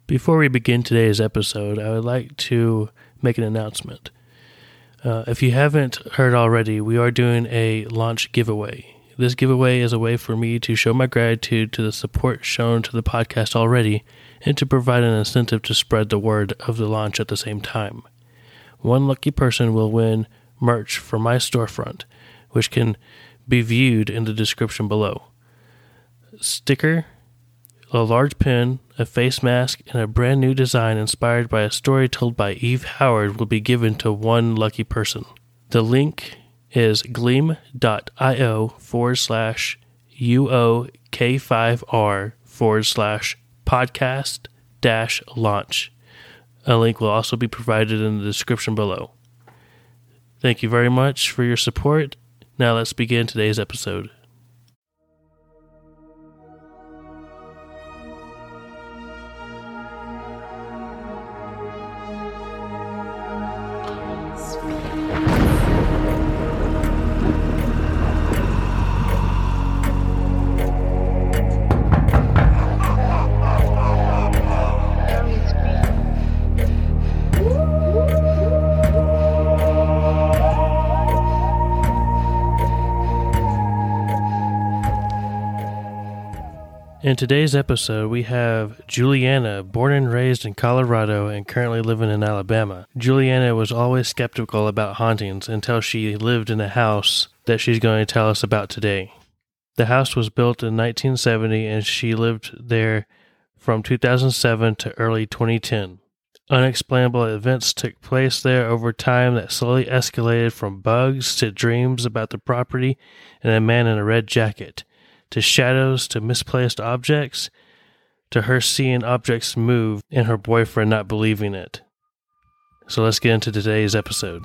Before we begin today's episode, I would like to make an announcement. If you haven't heard already, we are doing a launch giveaway. This giveaway is a way for me to show my gratitude to the support shown to the podcast already and to provide an incentive to spread the word of the launch at the same time. One lucky person will win merch from my storefront, which can be viewed in the description below. Sticker, a large pen, a face mask, and a brand new design inspired by a story told by Eve Howard will be given to one lucky person. The link is gleam.io/UOK5R/podcast-launch. A link will also be provided in the description below. Thank you very much for your support. Now let's begin today's episode. In today's episode, we have Juliana, born and raised in Colorado and currently living in Alabama. Juliana was always skeptical about hauntings until she lived in a house that she's going to tell us about today. The house was built in 1970 and she lived there from 2007 to early 2010. Unexplainable events took place there over time that slowly escalated from bugs to dreams about the property and a man in a red jacket, to shadows, to misplaced objects, to her seeing objects move and her boyfriend not believing it. So let's get into today's episode.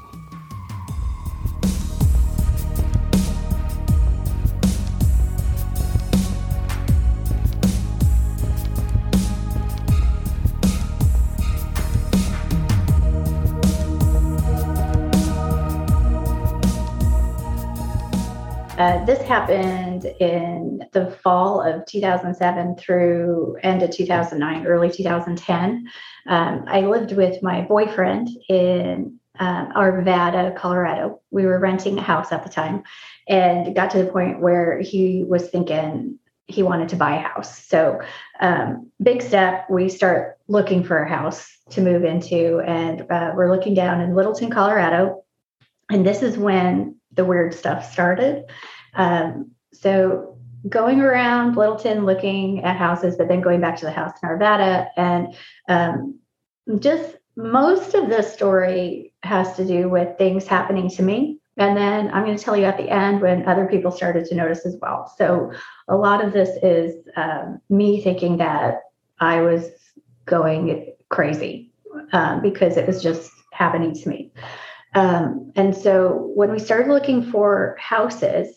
This happened in the fall of 2007 through end of 2009, early 2010. I lived with my boyfriend in Arvada, Colorado. We were renting a house at the time and got to the point where he was thinking he wanted to buy a house. So big step, we start looking for a house to move into, and we're looking down in Littleton, Colorado. And this is when the weird stuff started. So going around Littleton, looking at houses, but then going back to the house in Arvada, and just most of the story has to do with things happening to me. And then I'm going to tell you at the end when other people started to notice as well. So a lot of this is me thinking that I was going crazy because it was just happening to me. And so when we started looking for houses,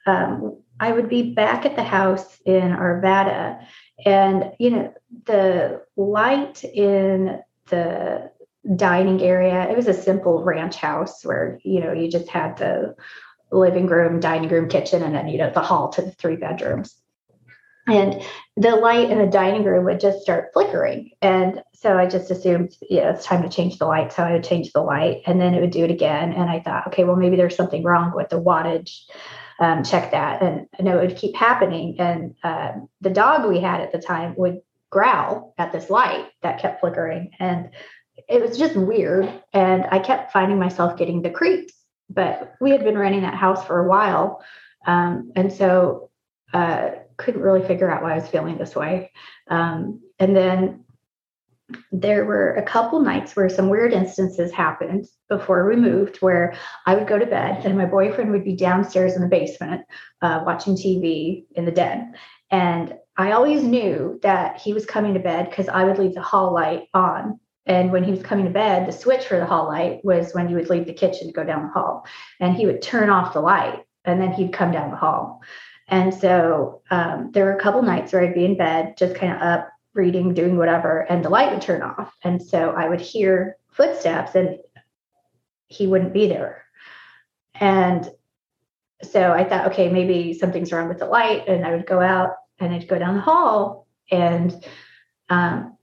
I would be back at the house in Arvada, and, the light in the dining area, it was a simple ranch house where, you just had the living room, dining room, kitchen, and then, the hall to the 3 bedrooms. And the light in the dining room would just start flickering. And so I just assumed, it's time to change the light. So I would change the light and then it would do it again. And I thought, okay, well, maybe there's something wrong with the wattage. Check that. And it would keep happening. And the dog we had at the time would growl at this light that kept flickering. And it was just weird. And I kept finding myself getting the creeps. But we had been renting that house for a while. And so couldn't really figure out why I was feeling this way. And then there were a couple nights where some weird instances happened before we moved, where I would go to bed and my boyfriend would be downstairs in the basement watching TV in the den. And I always knew that he was coming to bed because I would leave the hall light on. And when he was coming to bed, the switch for the hall light was when you would leave the kitchen to go down the hall. And he would turn off the light and then he'd come down the hall. And so there were a couple nights where I'd be in bed, just kind of up, reading, doing whatever, and the light would turn off. And so I would hear footsteps and he wouldn't be there. And so I thought, okay, maybe something's wrong with the light. And I would go out and I'd go down the hall and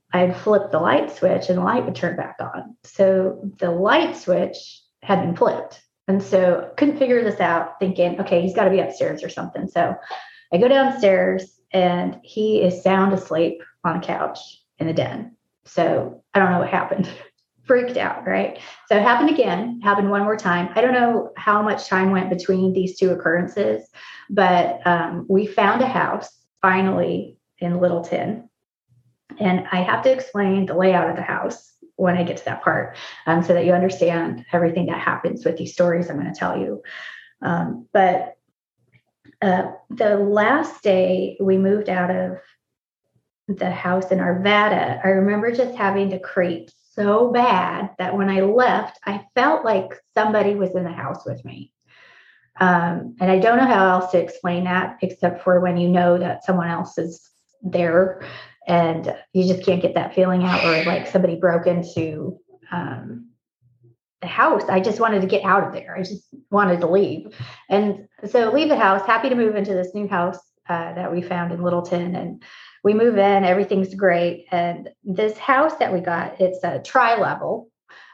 I'd flip the light switch and the light would turn back on. So the light switch had been flipped. And so couldn't figure this out, thinking, okay, he's got to be upstairs or something. So I go downstairs and he is sound asleep on a couch in the den. So I don't know what happened. Freaked out, right? So it happened again, happened one more time. I don't know how much time went between these two occurrences, but we found a house finally in Littleton. And I have to explain the layout of the house when I get to that part, so that you understand everything that happens with these stories I'm going to tell you. But the last day we moved out of the house in Arvada, I remember just having to creep so bad that when I left, I felt like somebody was in the house with me. And I don't know how else to explain that, except for when you know that someone else is there and you just can't get that feeling out, or like somebody broke into the house. I just wanted to get out of there. I just wanted to leave. And so leave the house, happy to move into this new house that we found in Littleton. And we move in, everything's great. And this house that we got, it's a tri-level.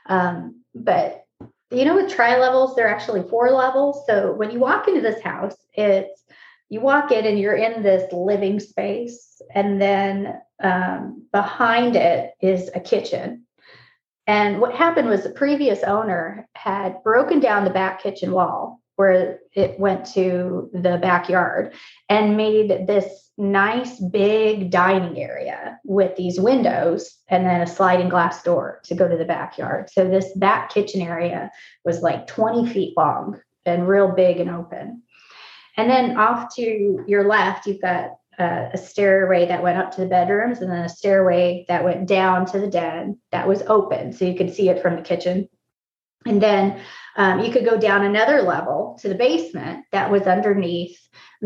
But you know, with tri-levels, they're actually 4 levels. So when you walk into this house, you walk in and you're in this living space. And then behind it is a kitchen. And what happened was the previous owner had broken down the back kitchen wall where it went to the backyard and made this nice big dining area with these windows and then a sliding glass door to go to the backyard. So this back kitchen area was like 20 feet long and real big and open. And then off to your left, you've got a stairway that went up to the bedrooms, and then a stairway that went down to the den that was open. So you could see it from the kitchen. And then you could go down another level to the basement that was underneath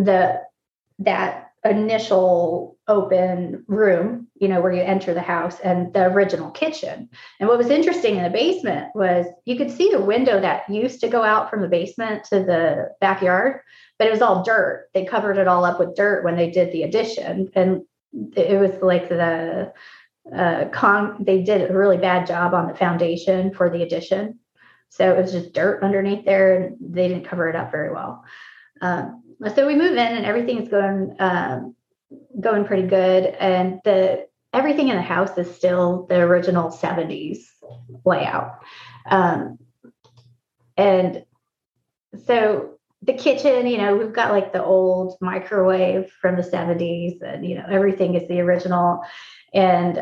that initial open room, you know, where you enter the house, and the original kitchen. And what was interesting in the basement was you could see the window that used to go out from the basement to the backyard, but it was all dirt. They covered it all up with dirt when they did the addition. And it was like they did a really bad job on the foundation for the addition. So it was just dirt underneath there, and they didn't cover it up very well. So we move in and everything's going pretty good. And everything in the house is still the original 70s layout. And so the kitchen, you know, we've got like the old microwave from the 70s, and, you know, everything is the original. And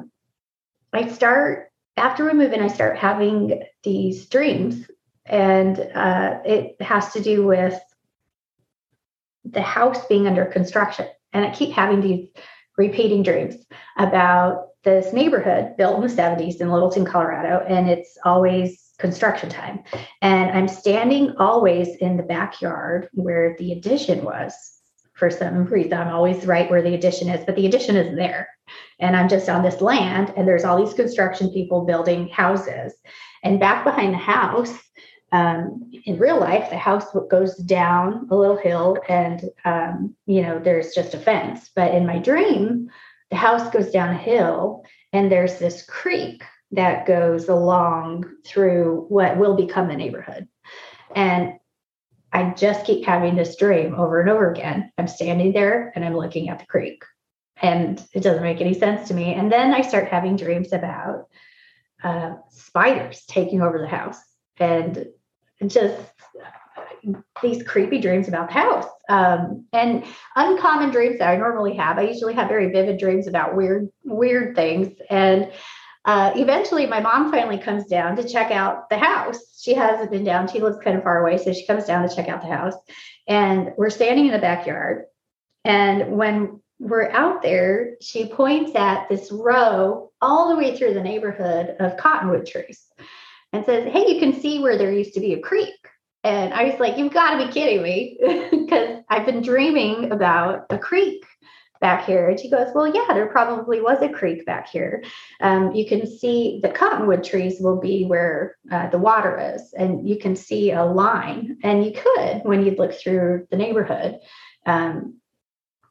after we move in, I start having these dreams, and it has to do with the house being under construction. And I keep having these repeating dreams about this neighborhood built in the 70s in Littleton, Colorado, and it's always construction time. And I'm standing always in the backyard where the addition was. For some reason, I'm always right where the addition is, but the addition isn't there. And I'm just on this land, and there's all these construction people building houses. And back behind the house, in real life, the house goes down a little hill, and, you know, there's just a fence. But in my dream, the house goes down a hill, and there's this creek that goes along through what will become the neighborhood. And I just keep having this dream over and over again. I'm standing there and I'm looking at the creek, and it doesn't make any sense to me. And then I start having dreams about spiders taking over the house, and just these creepy dreams about the house, and uncommon dreams that I normally have. I usually have very vivid dreams about weird things. And eventually my mom finally comes down to check out the house. She hasn't been down. She lives kind of far away. So she comes down to check out the house, and we're standing in the backyard. And when we're out there, she points at this row all the way through the neighborhood of cottonwood trees and says, "Hey, you can see where there used to be a creek." And I was like, "You've got to be kidding me," because I've been dreaming about a creek back here. And she goes, "Well, yeah, there probably was a creek back here. You can see the cottonwood trees will be where the water is, and you can see a line." And you could, when you look through the neighborhood,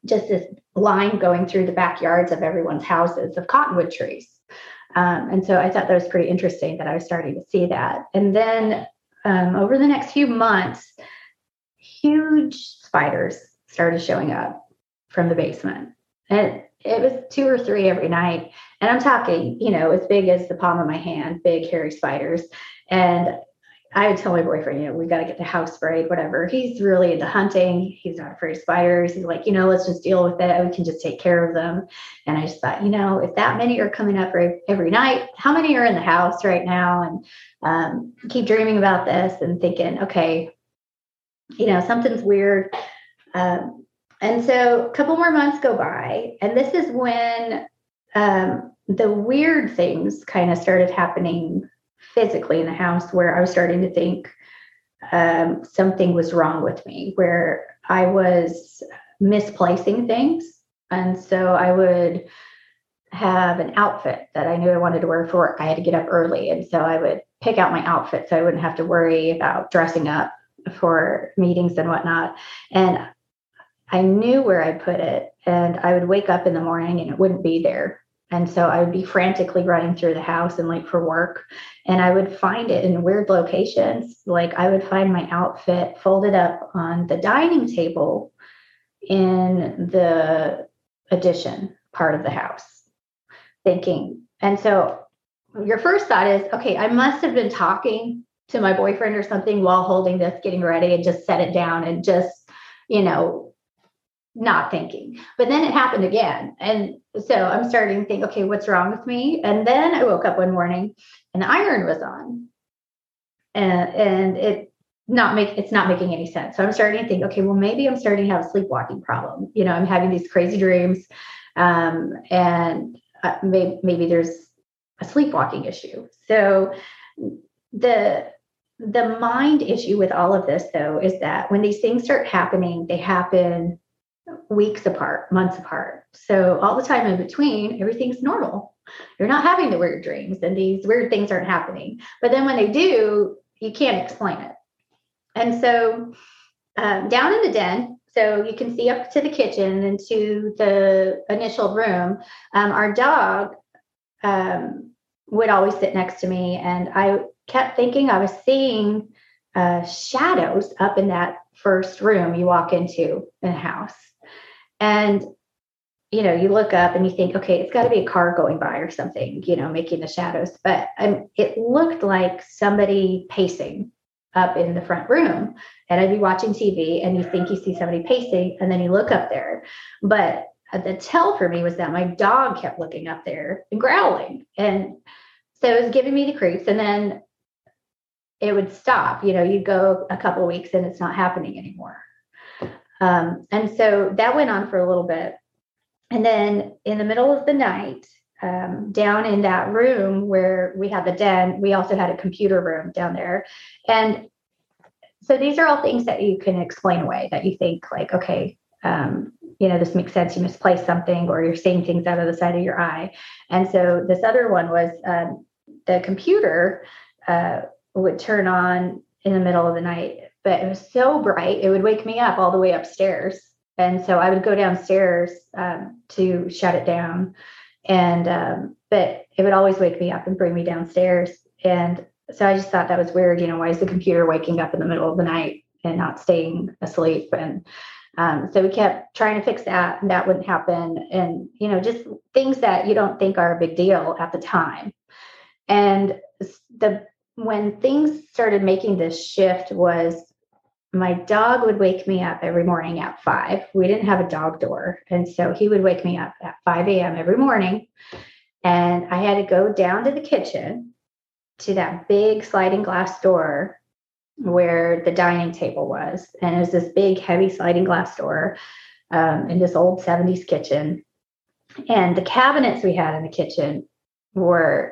just this line going through the backyards of everyone's houses of cottonwood trees. And so I thought that was pretty interesting that I was starting to see that. And then over the next few months, huge spiders started showing up from the basement. And it was 2 or 3 every night. And I'm talking, as big as the palm of my hand, big hairy spiders. And I would tell my boyfriend, we got to get the house sprayed, whatever. He's really into hunting. He's not afraid of spiders. He's like, let's just deal with it. We can just take care of them. And I just thought, if that many are coming up every night, how many are in the house right now? And keep dreaming about this and thinking, okay, something's weird. And so a couple more months go by. And this is when the weird things kind of started happening physically in the house, where I was starting to think something was wrong with me, where I was misplacing things. And so I would have an outfit that I knew I wanted to wear for work. I had to get up early. And so I would pick out my outfit so I wouldn't have to worry about dressing up for meetings and whatnot. And I knew where I put it, and I would wake up in the morning and it wouldn't be there. And so I would be frantically running through the house and late for work. And I would find it in weird locations. Like I would find my outfit folded up on the dining table in the addition part of the house, thinking. And so your first thought is, okay, I must have been talking to my boyfriend or something while holding this, getting ready, and just set it down and just, not thinking. But then it happened again. And so I'm starting to think, okay, what's wrong with me? And then I woke up one morning and the iron was on, and it's not making any sense. So I'm starting to think, okay, well, maybe I'm starting to have a sleepwalking problem. I'm having these crazy dreams. And maybe there's a sleepwalking issue. So the mind issue with all of this, though, is that when these things start happening, they happen weeks apart, months apart. So all the time in between, everything's normal. You're not having the weird dreams, and these weird things aren't happening. But then when they do, you can't explain it. And so down in the den, so you can see up to the kitchen and to the initial room, our dog would always sit next to me. And I kept thinking I was seeing shadows up in that first room you walk into in a house. And, you look up and you think, okay, it's got to be a car going by or something, making the shadows. But it looked like somebody pacing up in the front room. And I'd be watching TV and you think you see somebody pacing, and then you look up there. But the tell for me was that my dog kept looking up there and growling. And so it was giving me the creeps. And then it would stop. You'd go a couple of weeks and it's not happening anymore. And so that went on for a little bit. And then in the middle of the night, down in that room where we had the den, we also had a computer room down there. And so these are all things that you can explain away, that you think like, okay, this makes sense. You misplaced something, or you're seeing things out of the side of your eye. And so this other one was the computer would turn on in the middle of the night, but it was so bright, it would wake me up all the way upstairs. And so I would go downstairs to shut it down. And, but it would always wake me up and bring me downstairs. And so I just thought that was weird. Why is the computer waking up in the middle of the night and not staying asleep? And so we kept trying to fix that, and that wouldn't happen. And, just things that you don't think are a big deal at the time. And when things started making this shift was my dog would wake me up every morning at 5. We didn't have a dog door. And so he would wake me up at 5 a.m. every morning. And I had to go down to the kitchen to that big sliding glass door where the dining table was. And it was this big, heavy sliding glass door in this old 70s kitchen. And the cabinets we had in the kitchen were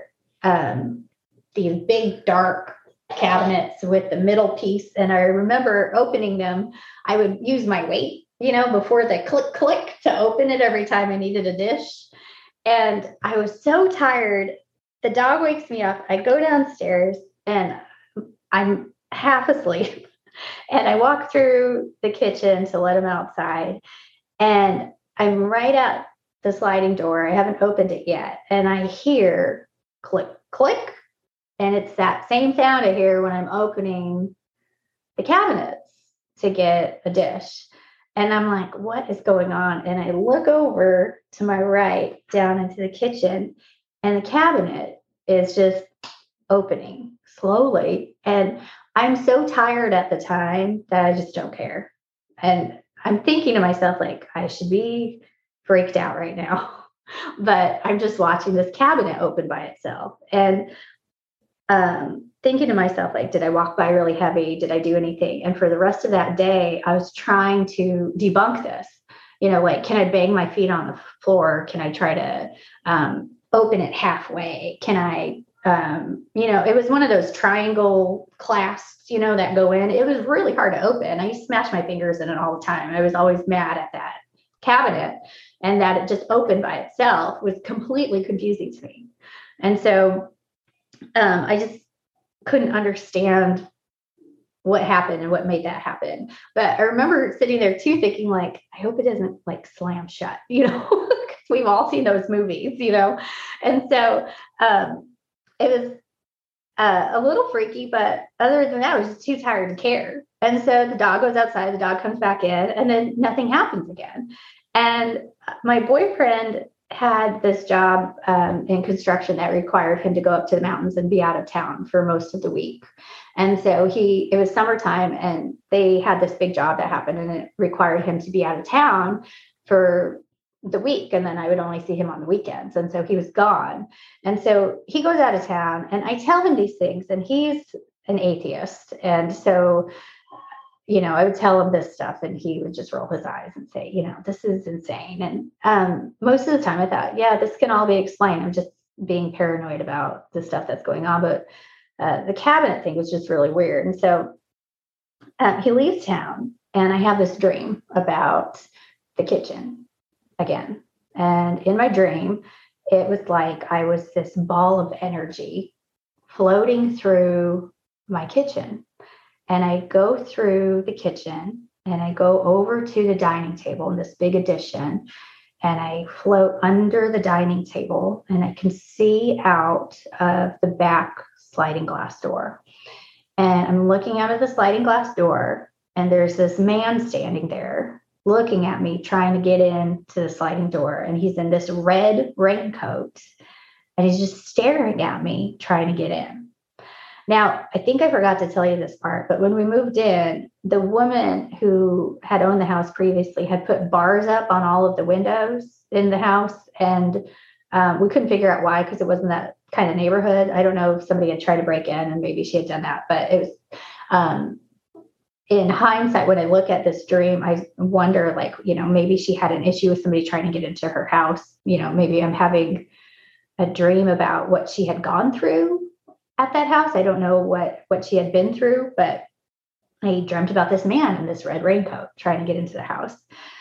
these big, dark cabinets with the middle piece. And I remember opening them. I would use my weight, before the click to open it every time I needed a dish. And I was so tired. The dog wakes me up. I go downstairs and I'm half asleep. And I walk through the kitchen to let him outside. And I'm right at the sliding door. I haven't opened it yet. And I hear click, click. And it's that same sound I hear when I'm opening the cabinets to get a dish. And I'm like, what is going on? And I look over to my right down into the kitchen, and the cabinet is just opening slowly. And I'm so tired at the time that I just don't care. And I'm thinking to myself, like, I should be freaked out right now. But I'm just watching this cabinet open by itself. And thinking to myself, like, did I walk by really heavy? Did I do anything? And for the rest of that day, I was trying to debunk this. Like, can I bang my feet on the floor? Can I try to open it halfway? Can I, it was one of those triangle clasps, that go in. It was really hard to open. I used to smash my fingers in it all the time. I was always mad at that cabinet, and that it just opened by itself was completely confusing to me. And so I just couldn't understand what happened and what made that happen. But I remember sitting there too, thinking, like, I hope it doesn't like slam shut, we've all seen those movies, And so it was a little freaky, but other than that, I was just too tired to care. And so the dog goes outside, the dog comes back in, and then nothing happens again. And my boyfriend had this job in construction that required him to go up to the mountains and be out of town for most of the week. And so it was summertime, and they had this big job that happened, and it required him to be out of town for the week. And then I would only see him on the weekends. And so he was gone. And so he goes out of town, and I tell him these things, and he's an atheist. And so, I would tell him this stuff, and he would just roll his eyes and say, this is insane. And most of the time I thought, yeah, this can all be explained. I'm just being paranoid about the stuff that's going on. But the cabinet thing was just really weird. And so he leaves town, and I have this dream about the kitchen again. And in my dream, it was like I was this ball of energy floating through my kitchen. And I go through the kitchen, and I go over to the dining table in this big addition, and I float under the dining table, and I can see out of the back sliding glass door. And I'm looking out of the sliding glass door, and there's this man standing there looking at me, trying to get into the sliding door. And he's in this red raincoat, and he's just staring at me, trying to get in. Now, I think I forgot to tell you this part, but when we moved in, the woman who had owned the house previously had put bars up on all of the windows in the house. And we couldn't figure out why, because it wasn't that kind of neighborhood. I don't know if somebody had tried to break in, and maybe she had done that, but it was, in hindsight, when I look at this dream, I wonder, like, maybe she had an issue with somebody trying to get into her house. Maybe I'm having a dream about what she had gone through at that house. I don't know what she had been through, but I dreamt about this man in this red raincoat trying to get into the house.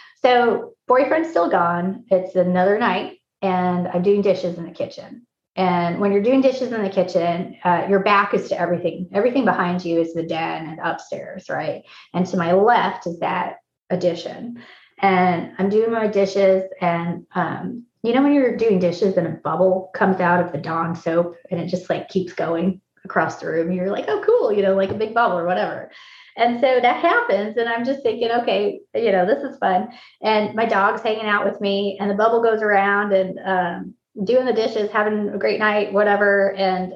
So boyfriend's still gone. It's another night, and I'm doing dishes in the kitchen. And when you're doing dishes in the kitchen, your back is to everything. Everything behind you is the den and upstairs, right? And to my left is that addition. And I'm doing my dishes, and when you're doing dishes and a bubble comes out of the Dawn soap, and it just like keeps going across the room, you're like, oh, cool, like a big bubble or whatever. And so that happens, and I'm just thinking, okay, this is fun. And my dog's hanging out with me, and the bubble goes around, and doing the dishes, having a great night, whatever. And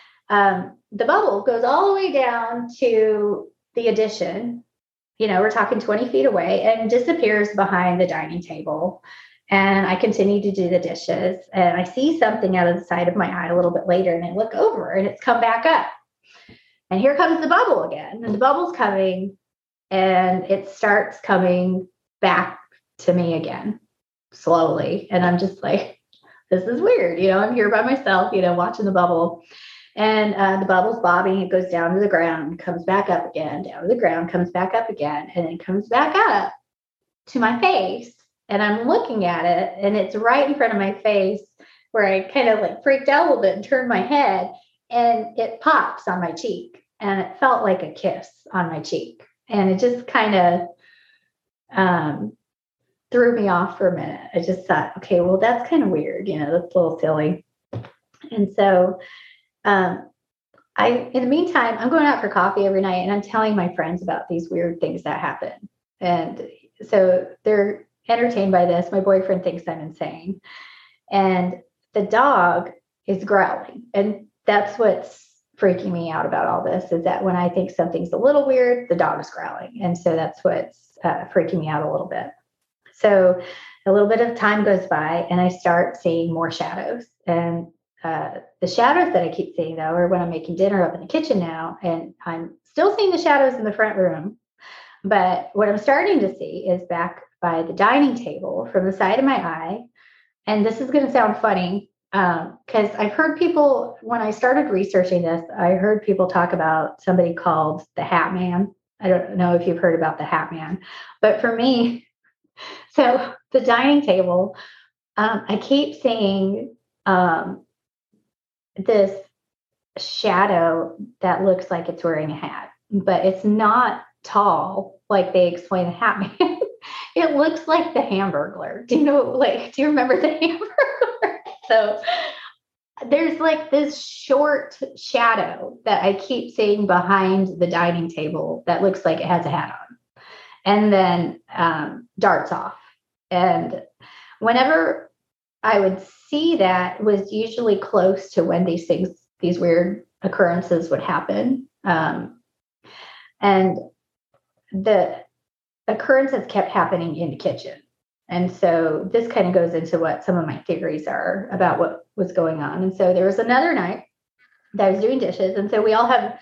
the bubble goes all the way down to the addition. We're talking 20 feet away, and disappears behind the dining table. And I continue to do the dishes, and I see something out of the side of my eye a little bit later, and I look over, and it's come back up. And here comes the bubble again, and the bubble's coming, and it starts coming back to me again, slowly. And I'm just like, this is weird. I'm here by myself, watching the bubble. And the bubble's bobbing. It goes down to the ground, comes back up again, down to the ground, comes back up again, and then comes back up to my face. And I'm looking at it, and it's right in front of my face, where I kind of like freaked out a little bit and turned my head, and it pops on my cheek, and it felt like a kiss on my cheek. And it just kind of threw me off for a minute. I just thought, okay, well, that's kind of weird. That's a little silly. And so, in the meantime, I'm going out for coffee every night and I'm telling my friends about these weird things that happen. And so they're entertained by this. My boyfriend thinks I'm insane. And the dog is growling. And that's what's freaking me out about all this, is that when I think something's a little weird, the dog is growling. And so that's what's freaking me out a little bit. So a little bit of time goes by and I start seeing more shadows. And the shadows that I keep seeing, though, are when I'm making dinner up in the kitchen now, and I'm still seeing the shadows in the front room. But what I'm starting to see is back by the dining table from the side of my eye. And this is going to sound funny because I've heard people, when I started researching this, I heard people talk about somebody called the Hat Man. I don't know if you've heard about the Hat Man, but for me, so the dining table, I keep seeing this shadow that looks like it's wearing a hat, but it's not tall like they explain the Hat Man. It looks like the Hamburglar. Do you remember the Hamburglar? So there's like this short shadow that I keep seeing behind the dining table that looks like it has a hat on, and then darts off. And whenever I would see that, was usually close to when these weird occurrences would happen. And the occurrences kept happening in the kitchen. And so this kind of goes into what some of my theories are about what was going on. And so there was another night that I was doing dishes. And so we all have,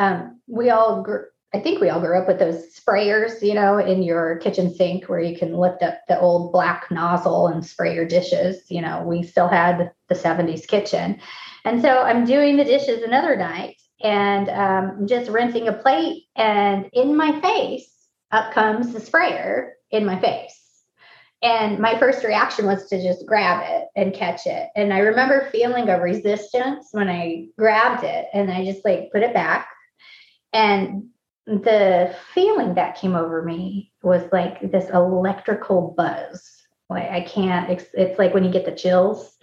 I think we all grew up with those sprayers, in your kitchen sink where you can lift up the old black nozzle and spray your dishes. We still had the 70s kitchen. And so I'm doing the dishes another night and just rinsing a plate, and in my face, up comes the sprayer in my face. And my first reaction was to just grab it and catch it. And I remember feeling a resistance when I grabbed it, and I just put it back. And the feeling that came over me was like this electrical buzz. It's like when you get the chills.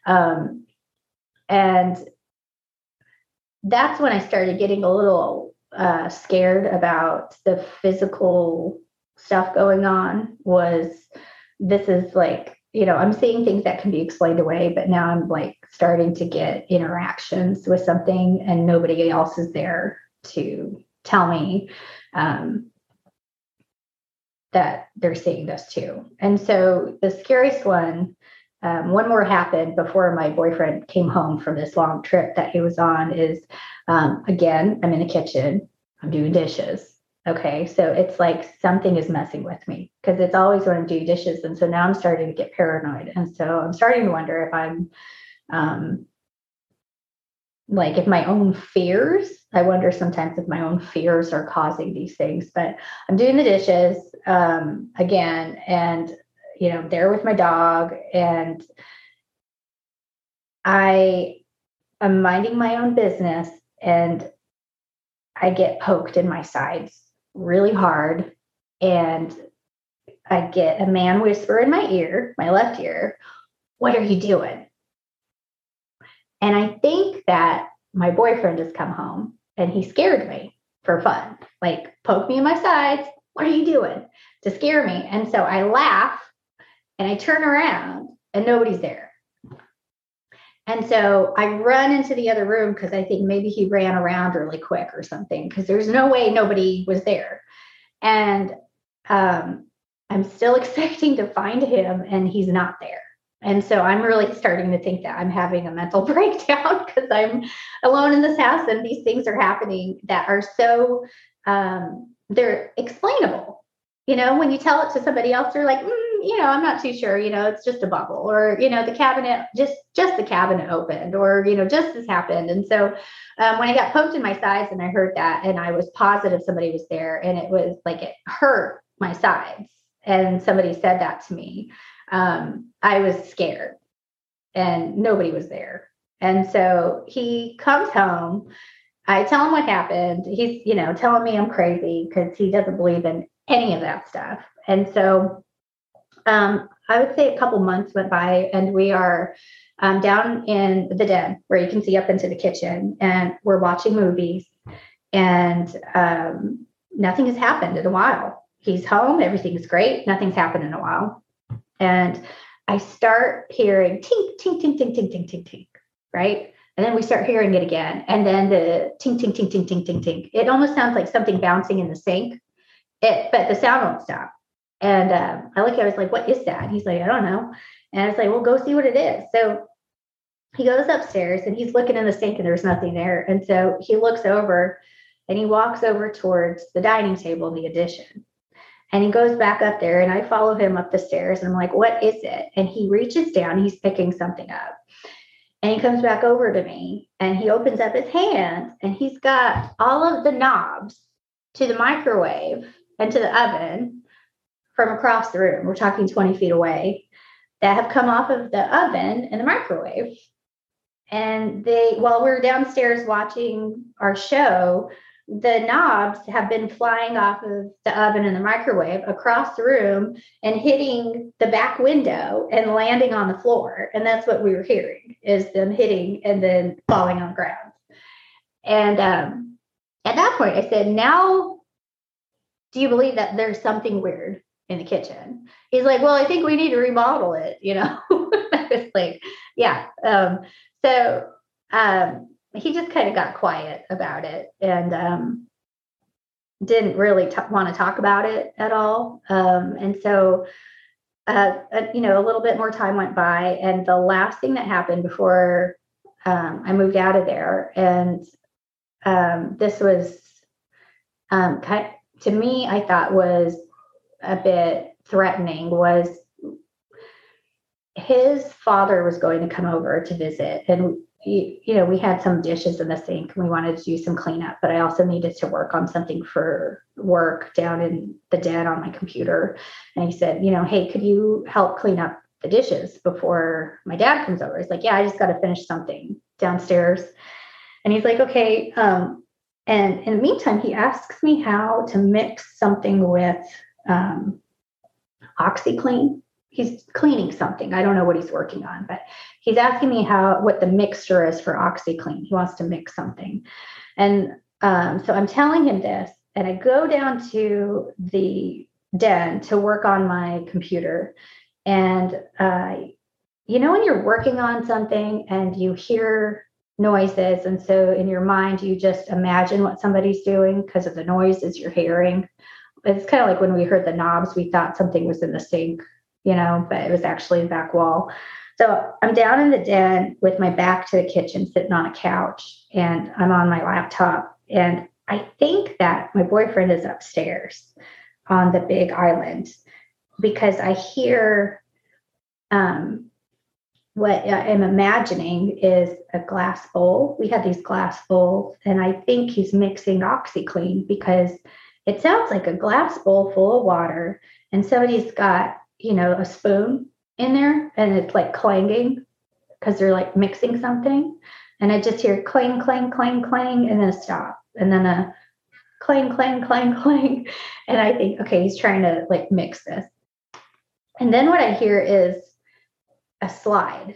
And that's when I started getting a little scared about the physical stuff going on. This is I'm seeing things that can be explained away, but now I'm starting to get interactions with something and nobody else is there to tell me that they're seeing this too. And so the scariest one more happened before my boyfriend came home from this long trip that he was on, is again, I'm in the kitchen, I'm doing dishes. Okay. So it's like something is messing with me because it's always when I'm doing dishes. And so now I'm starting to get paranoid. And so I'm starting to wonder if I'm if my own fears, I wonder sometimes if my own fears are causing these things. But I'm doing the dishes again, and there with my dog, and I am minding my own business, and I get poked in my sides really hard, and I get a man whisper in my ear, my left ear, "What are you doing?" And I think that my boyfriend has come home and he scared me for fun, poke me in my sides. "What are you doing?" To scare me. And so I laugh and I turn around and nobody's there. And so I run into the other room because I think maybe he ran around really quick or something, because there's no way nobody was there. And I'm still expecting to find him and he's not there. And so I'm really starting to think that I'm having a mental breakdown because I'm alone in this house and these things are happening that are so, they're explainable. When you tell it to somebody else, they're like, I'm not too sure, it's just a bubble, or, the cabinet, just the cabinet opened, or, just this happened. And so when I got poked in my sides and I heard that, and I was positive somebody was there, and it was it hurt my sides, and somebody said that to me, I was scared and nobody was there. And so he comes home. I tell him what happened. He's, telling me I'm crazy because he doesn't believe in any of that stuff. And so I would say a couple months went by, and we are down in the den where you can see up into the kitchen, and we're watching movies, and nothing has happened in a while. He's home, everything's great, nothing's happened in a while. And I start hearing tink, tink, tink, tink, tink, tink, tink, tink, right? And then we start hearing it again. And then the tink, tink, tink, tink, tink, tink, tink. It almost sounds like something bouncing in the sink, but the sound won't stop. And I look at it, I was like, what is that? And he's like, I don't know. And I was like, well, go see what it is. So he goes upstairs and he's looking in the sink and there's nothing there. And so he looks over and he walks over towards the dining table in the addition. And he goes back up there and I follow him up the stairs and I'm like, what is it? And he reaches down, he's picking something up. And he comes back over to me and he opens up his hand and he's got all of the knobs to the microwave and to the oven from across the room. We're talking 20 feet away, that have come off of the oven and the microwave. And while we're downstairs watching our show, the knobs have been flying off of the oven and the microwave across the room and hitting the back window and landing on the floor. And that's what we were hearing, is them hitting and then falling on the ground. And at that point, I said, now, do you believe that there's something weird in the kitchen? He's like, well, I think we need to remodel it, I was like, yeah. He just kind of got quiet about it and didn't really want to talk about it at all. And so, a little bit more time went by, and the last thing that happened before I moved out of there, and this was to me, I thought was a bit threatening, was his father was going to come over to visit, and we had some dishes in the sink and we wanted to do some cleanup, but I also needed to work on something for work down in the den on my computer. And he said, hey, could you help clean up the dishes before my dad comes over? He's like, yeah, I just got to finish something downstairs. And he's like, okay. And in the meantime, he asks me how to mix something with OxyClean. He's cleaning something. I don't know what he's working on, but he's asking me what the mixture is for OxyClean. He wants to mix something. And so I'm telling him this, and I go down to the den to work on my computer. And, when you're working on something and you hear noises, and so in your mind, you just imagine what somebody's doing because of the noises you're hearing. It's kind of like when we heard the knobs, we thought something was in the sink, but it was actually the back wall. So I'm down in the den with my back to the kitchen, sitting on a couch, and I'm on my laptop. And I think that my boyfriend is upstairs on the big island, because I hear what I'm imagining is a glass bowl. We had these glass bowls, and I think he's mixing OxyClean, because it sounds like a glass bowl full of water, and somebody's got a spoon in there, and it's like clanging because they're like mixing something. And I just hear clang, clang, clang, clang, and then a stop, and then a clang, clang, clang, clang. And I think, okay, he's trying to like mix this. And then what I hear is a slide,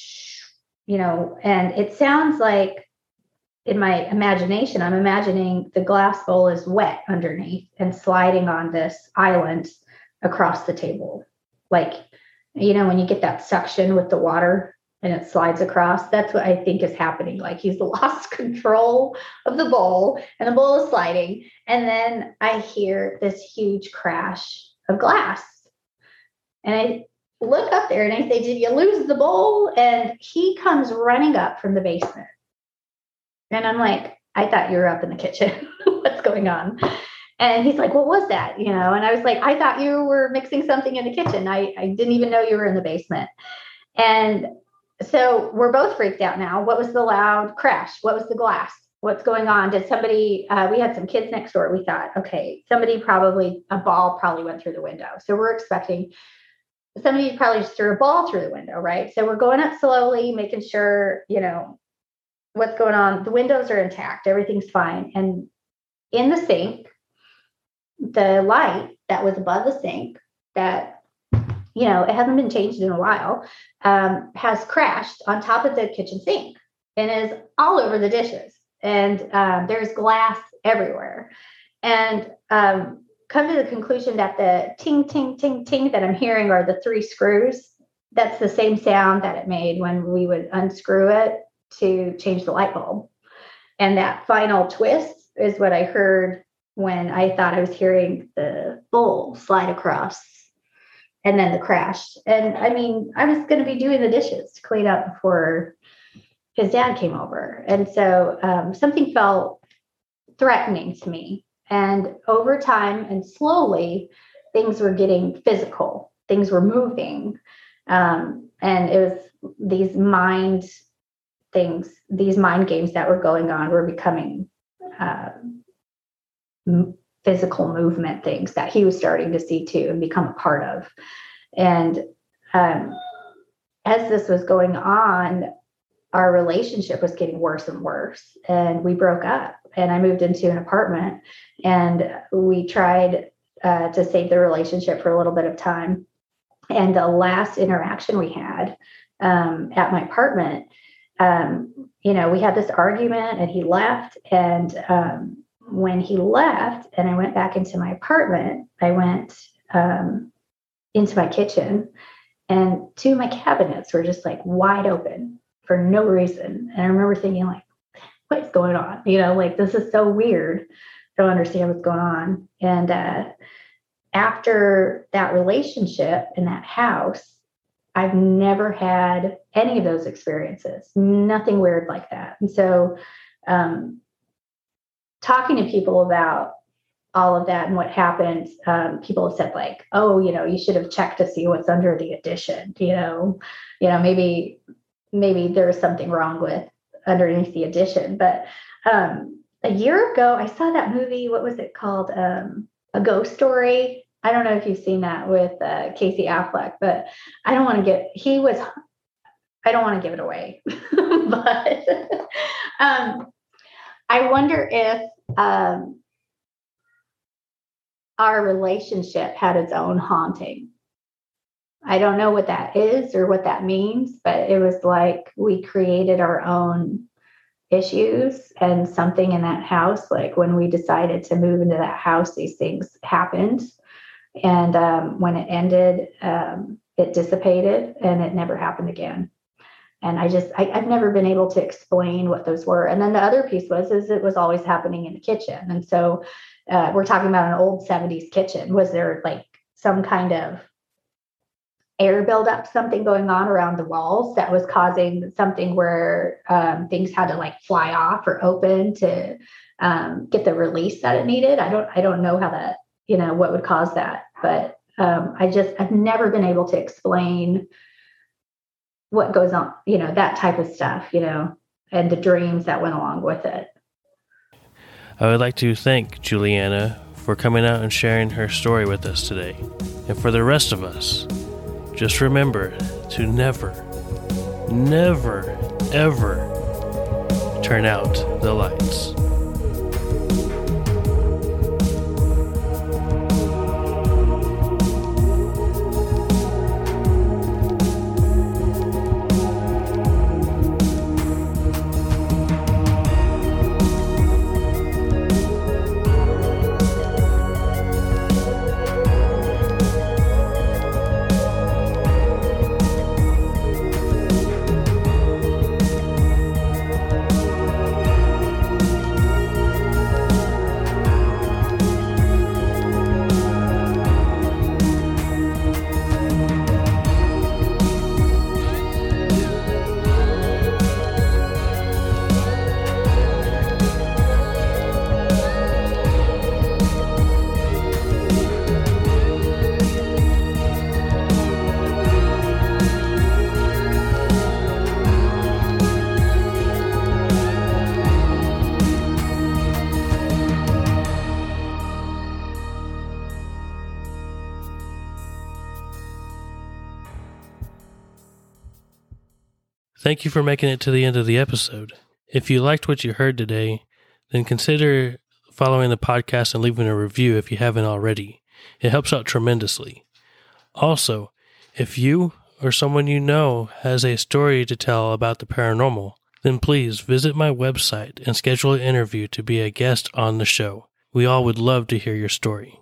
and it sounds like, in my imagination, I'm imagining the glass bowl is wet underneath and sliding on this island across the table. Like, when you get that suction with the water and it slides across, that's what I think is happening. Like, he's lost control of the bowl and the bowl is sliding. And then I hear this huge crash of glass. And I look up there and I say, did you lose the bowl? And he comes running up from the basement. And I'm like, I thought you were up in the kitchen. What's going on? And he's like, what was that? And I was like, I thought you were mixing something in the kitchen. I didn't even know you were in the basement. And so we're both freaked out now. What was the loud crash? What was the glass? What's going on? Did somebody, we had some kids next door. We thought, okay, a ball probably went through the window. So we're expecting somebody probably just threw a ball through the window, right? So we're going up slowly, making sure, what's going on. The windows are intact. Everything's fine. And in the sink, the light that was above the sink that it hasn't been changed in a while, has crashed on top of the kitchen sink and is all over the dishes. And there's glass everywhere. And come to the conclusion that the ting, ting, ting, ting that I'm hearing are the 3 screws. That's the same sound that it made when we would unscrew it to change the light bulb. And that final twist is what I heard when I thought I was hearing the bowl slide across and then the crash. And I mean, I was going to be doing the dishes to clean up before his dad came over. And so something felt threatening to me. And over time and slowly, things were getting physical. Things were moving. And it was these mind things, these mind games that were going on were becoming physical movement things that he was starting to see too and become a part of. And as this was going on, our relationship was getting worse and worse, and we broke up, and I moved into an apartment, and we tried to save the relationship for a little bit of time. And the last interaction we had at my apartment, we had this argument, and he left. And when he left and I went back into my apartment, I went into my kitchen, and 2 of my cabinets were just like wide open for no reason. And I remember thinking, like, what is going on? This is so weird. I don't understand what's going on. And after that relationship in that house, I've never had any of those experiences, nothing weird like that. And so talking to people about all of that and what happened, people have said like, oh, you should have checked to see what's under the addition. Maybe there was something wrong with underneath the addition. But a year ago, I saw that movie. What was it called? A Ghost Story. I don't know if you've seen that with Casey Affleck, but I don't want to give it away. But I wonder if our relationship had its own haunting. I don't know what that is or what that means, but it was like we created our own issues, and something in that house, like when we decided to move into that house, these things happened. And when it ended, it dissipated and it never happened again. And I've never been able to explain what those were. And then the other piece is it was always happening in the kitchen. And so we're talking about an old 70s kitchen. Was there like some kind of air buildup, something going on around the walls that was causing something where things had to like fly off or open to get the release that it needed? I don't know how that, what would cause that, but I've never been able to explain what goes on, that type of stuff, and the dreams that went along with it. I would like to thank Juliana for coming out and sharing her story with us today. And for the rest of us, just remember to never, never, ever turn out the lights. Thank you for making it to the end of the episode. If you liked what you heard today, then consider following the podcast and leaving a review if you haven't already. It helps out tremendously. Also, If you or someone you know has a story to tell about the paranormal, then please visit my website and schedule an interview to be a guest on the show. We all would love to hear your story.